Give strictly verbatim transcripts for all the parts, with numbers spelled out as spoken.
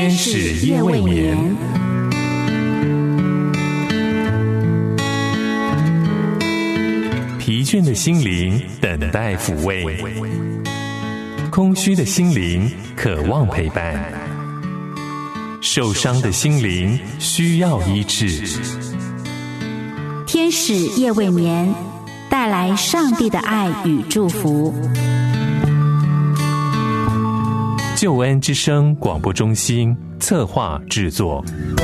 天使夜未眠。疲倦的心灵等待抚慰，空虚的心灵渴望陪伴，受伤的心灵需要医治。 天使夜未眠，带来上帝的爱与祝福。 救恩之声广播中心策划制作。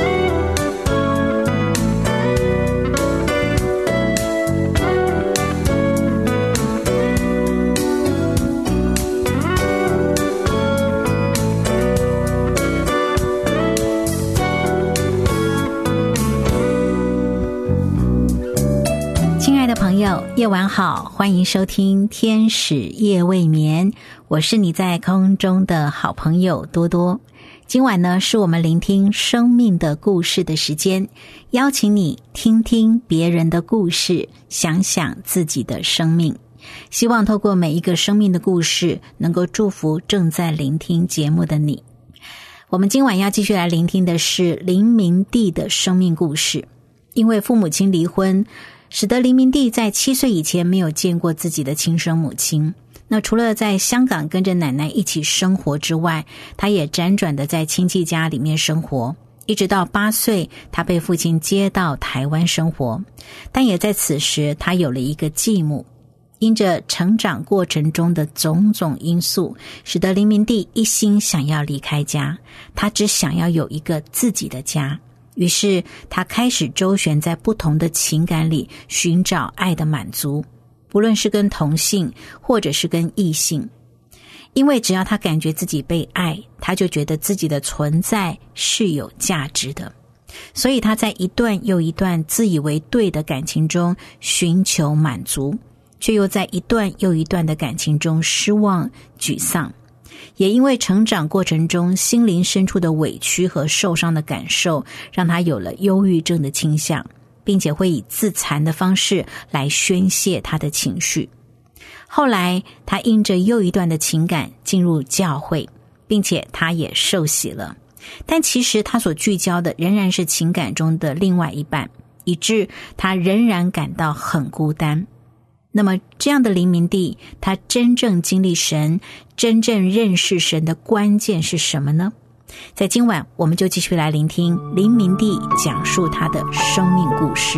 朋友，夜晚好，欢迎收听天使夜未眠，我是你在空中的好朋友多多。今晚呢，是我们聆听生命的故事的时间，邀请你听听别人的故事，想想自己的生命。希望透过每一个生命的故事，能够祝福正在聆听节目的你。我们今晚要继续来聆听的是林明帝的生命故事。因为父母亲离婚，使得林明帝在七岁以前没有见过自己的亲生母亲。那除了在香港跟着奶奶一起生活之外，他也辗转的在亲戚家里面生活，一直到八岁，他被父亲接到台湾生活。但也在此时，他有了一个继母。因着成长过程中的种种因素，使得林明帝一心想要离开家，他只想要有一个自己的家。于是他开始周旋在不同的情感里，寻找爱的满足，不论是跟同性或者是跟异性。因为只要他感觉自己被爱，他就觉得自己的存在是有价值的，所以他在一段又一段自以为对的感情中寻求满足，却又在一段又一段的感情中失望沮丧。也因为成长过程中心灵深处的委屈和受伤的感受，让他有了忧郁症的倾向，并且会以自残的方式来宣泄他的情绪。后来他因着又一段的情感进入教会，并且他也受洗了，但其实他所聚焦的仍然是情感中的另外一半，以致他仍然感到很孤单。那么这样的林明帝，他真正经历神，真正认识神的关键是什么呢？在今晚我们就继续来聆听林明帝讲述他的生命故事。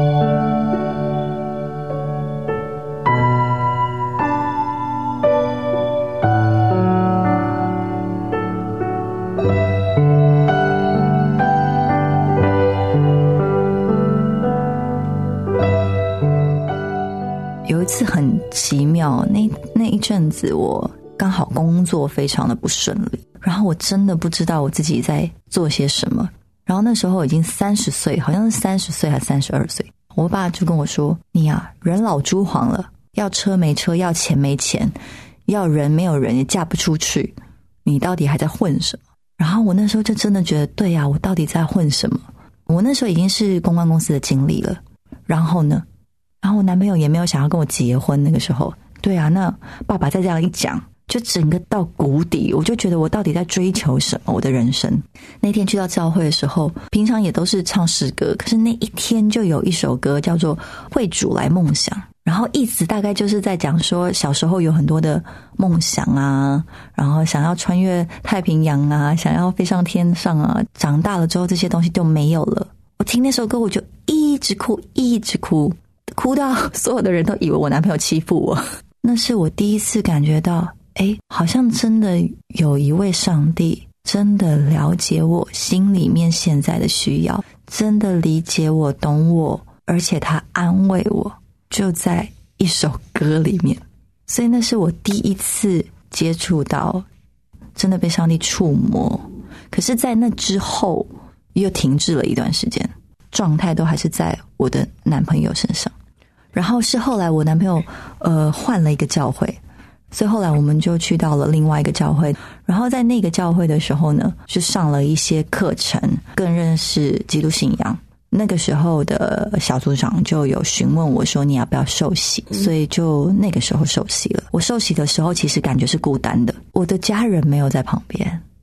有一次很奇妙，那那一阵子我刚好工作非常的不顺利，然后我真的不知道我自己在做些什么。然后那时候已经三十岁，好像是三十岁还三十二岁，我爸就跟我说：“你啊，人老珠黄了，要车没车，要钱没钱，要人没有人，也嫁不出去，你到底还在混什么？”然后我那时候就真的觉得，对啊，我到底在混什么？我那时候已经是公关公司的经理了，然后呢？然后我男朋友也没有想要跟我结婚，那个时候，对啊，那爸爸再这样一讲，就整个到谷底，我就觉得我到底在追求什么？我的人生。那天去到教会的时候，平常也都是唱诗歌，可是那一天就有一首歌叫做《为主来梦想》，然后意思大概就是在讲说，小时候有很多的梦想啊，然后想要穿越太平洋啊，想要飞上天上啊，长大了之后这些东西都没有了。我听那首歌我就一直哭，一直哭。哭到所有的人都以为我男朋友欺负我。那是我第一次感觉到，诶，好像真的有一位上帝真的了解我心里面现在的需要，真的理解我，懂我，而且他安慰我，就在一首歌里面。所以那是我第一次接触到真的被上帝触摸。可是在那之后又停滞了一段时间，状态都还是在我的男朋友身上。然后是后来我男朋友呃换了一个教会，所以后来我们就去到了另外一个教会。然后在那个教会的时候呢，就上了一些课程，更认识基督信仰。那个时候的小组长就有询问我说你要不要受洗，所以就那个时候受洗了。我受洗的时候其实感觉是孤单的，我的家人没有在旁边，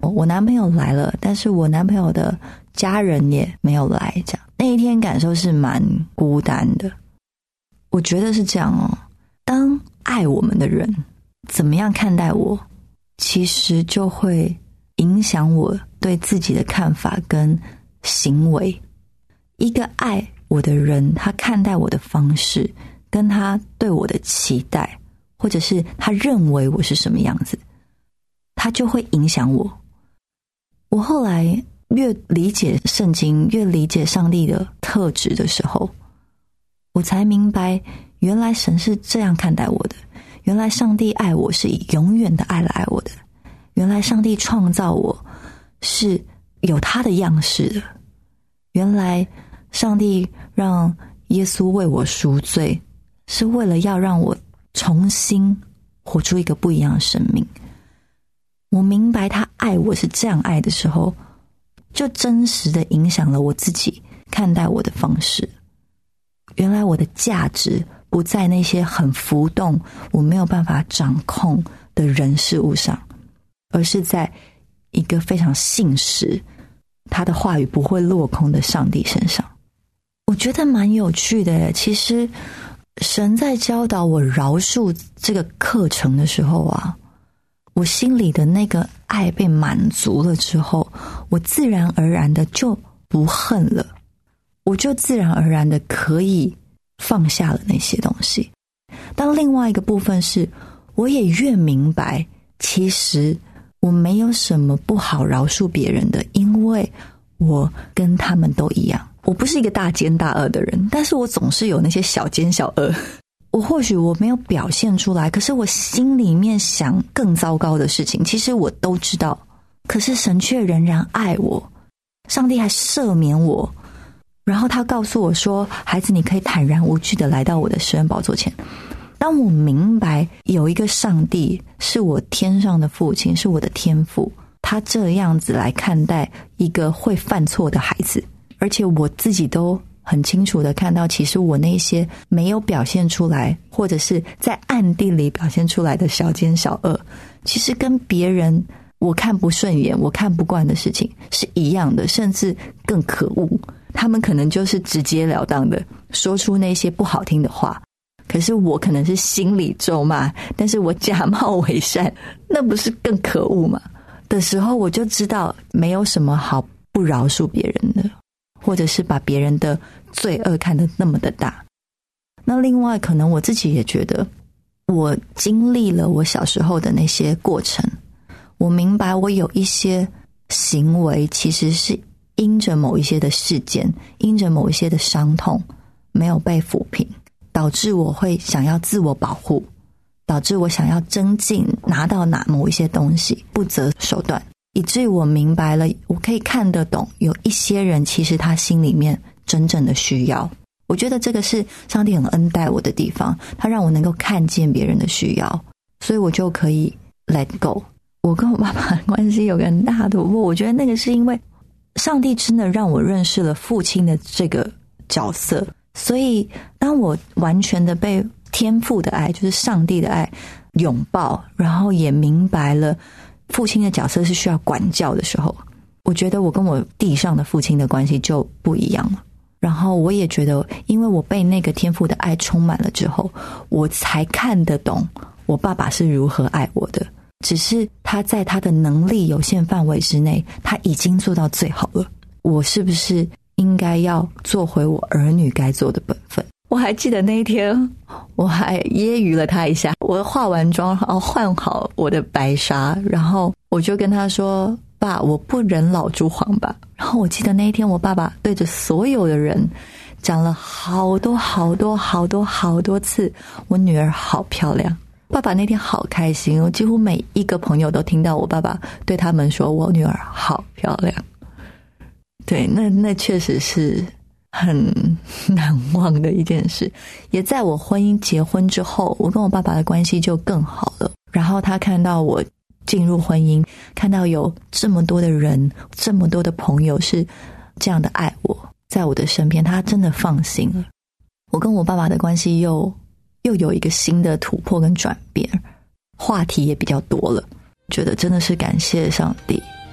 我男朋友来了，但是我男朋友的家人也没有来，这样那一天感受是蛮孤单的。我觉得是这样哦，当爱我们的人怎么样看待我，其实就会影响我对自己的看法跟行为。一个爱我的人，他看待我的方式，跟他对我的期待，或者是他认为我是什么样子，他就会影响我。我后来越理解圣经，越理解上帝的特质的时候，我才明白原来神是这样看待我的，原来上帝爱我是以永远的爱来爱我的，原来上帝创造我是有他的样式的，原来上帝让耶稣为我赎罪，是为了要让我重新活出一个不一样的生命。我明白他爱我是这样爱的时候，就真实的影响了我自己看待我的方式。原来我的价值不在那些很浮动我没有办法掌控的人事物上，而是在一个非常信实他的话语不会落空的上帝身上。我觉得蛮有趣的。其实神在教导我饶恕这个课程的时候啊，我心里的那个爱被满足了之后，我自然而然的就不恨了，我就自然而然的可以放下了那些东西。但另外一个部分是，我也越明白其实我没有什么不好饶恕别人的，因为我跟他们都一样。我不是一个大奸大恶的人，但是我总是有那些小奸小恶。我或许我没有表现出来，可是我心里面想更糟糕的事情，其实我都知道，可是神却仍然爱我，上帝还赦免我，然后他告诉我说，孩子，你可以坦然无惧的来到我的施恩宝座前。当我明白有一个上帝是我天上的父亲，是我的天父，他这样子来看待一个会犯错的孩子，而且我自己都很清楚的看到，其实我那些没有表现出来，或者是在暗地里表现出来的小奸小恶，其实跟别人我看不顺眼，我看不惯的事情是一样的，甚至更可恶。他们可能就是直截了当的说出那些不好听的话，可是我可能是心里咒骂，但是我假冒伪善，那不是更可恶吗？的时候我就知道没有什么好不饶恕别人的，或者是把别人的罪恶看得那么的大。那另外可能我自己也觉得，我经历了我小时候的那些过程，我明白我有一些行为其实是因着某一些的事件，因着某一些的伤痛没有被抚平，导致我会想要自我保护，导致我想要增进拿到哪某一些东西，不择手段，以至于我明白了，我可以看得懂有一些人其实他心里面真正的需要。我觉得这个是上帝很恩待我的地方，他让我能够看见别人的需要，所以我就可以 let go。 我跟我爸爸的关系有个很大的突破，我觉得那个是因为上帝真的让我认识了父亲的这个角色，所以当我完全的被天父的爱，就是上帝的爱拥抱，然后也明白了父亲的角色是需要管教的时候，我觉得我跟我地上的父亲的关系就不一样了。然后我也觉得，因为我被那个天父的爱充满了之后，我才看得懂我爸爸是如何爱我的，只是他在他的能力有限范围之内，他已经做到最好了。我是不是应该要做回我儿女该做的本分？我还记得那一天，我还揶揄了他一下。我化完妆，然后换好我的白纱，然后我就跟他说，爸，我不忍老珠黄吧。然后我记得那一天，我爸爸对着所有的人讲了好多好多好多好多次，我女儿好漂亮。爸爸那天好开心，我几乎每一个朋友都听到我爸爸对他们说，我女儿好漂亮。对，那那确实是很难忘的一件事。也在我婚姻结婚之后，我跟我爸爸的关系就更好了。然后他看到我进入婚姻，看到有这么多的人，这么多的朋友是这样的爱我，在我的身边，他真的放心了。我跟我爸爸的关系又又有一个新的突破跟转变，话题也比较多了。觉得真的是感谢上帝，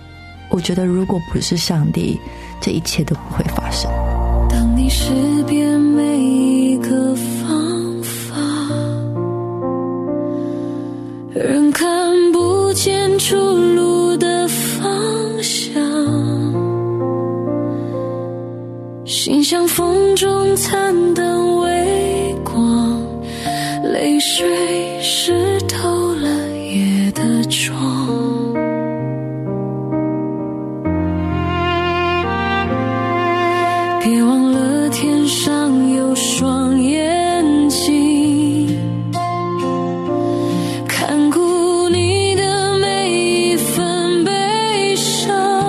我觉得如果不是上帝，这一切都不会发生。 当你识别每一个方法，人看不见出路的方向，心像风中残灯微光，泪水湿透了夜的妆。别忘了天上有双眼睛，看顾你的每一份悲伤。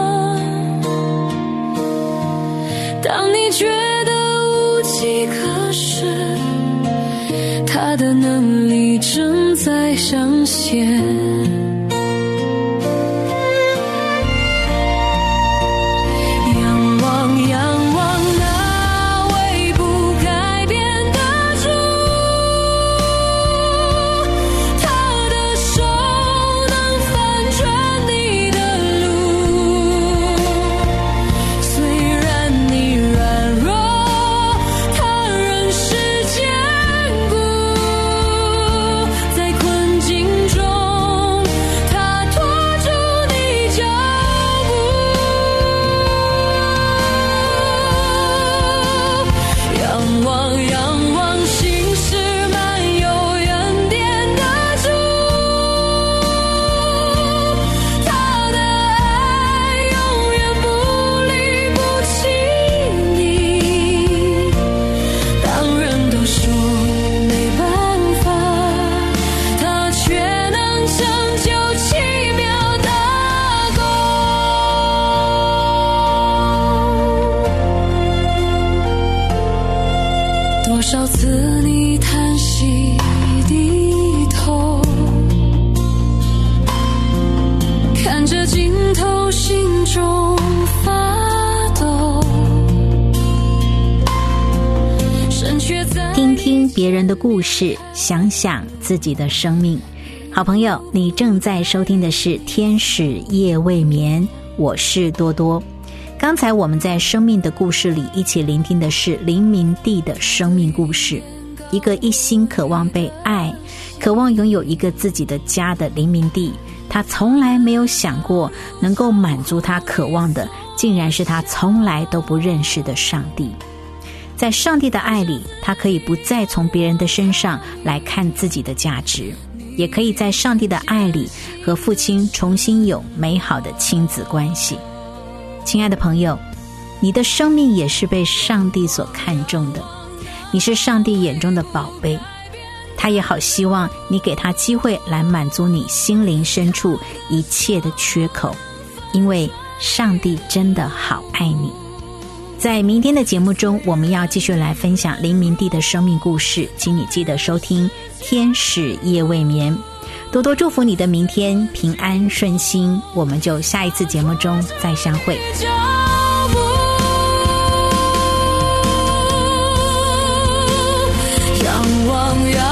当你觉得无计可施，他的能力正在彰显。多少次你叹息低头，看着镜头心中发抖，身却在听听别人的故事，想想自己的生命。好朋友，你正在收听的是天使夜未眠，我是多多。刚才我们在生命的故事里一起聆听的是林明帝的生命故事，一个一心渴望被爱，渴望拥有一个自己的家的林明帝，他从来没有想过能够满足他渴望的竟然是他从来都不认识的上帝。在上帝的爱里，他可以不再从别人的身上来看自己的价值，也可以在上帝的爱里和父亲重新有美好的亲子关系。亲爱的朋友，你的生命也是被上帝所看重的，你是上帝眼中的宝贝，他也好希望你给他机会来满足你心灵深处一切的缺口，因为上帝真的好爱你。在明天的节目中，我们要继续来分享林明帝的生命故事，请你记得收听天使夜未眠。多多祝福你的明天平安顺心，我们就下一次节目中再相会。 仰望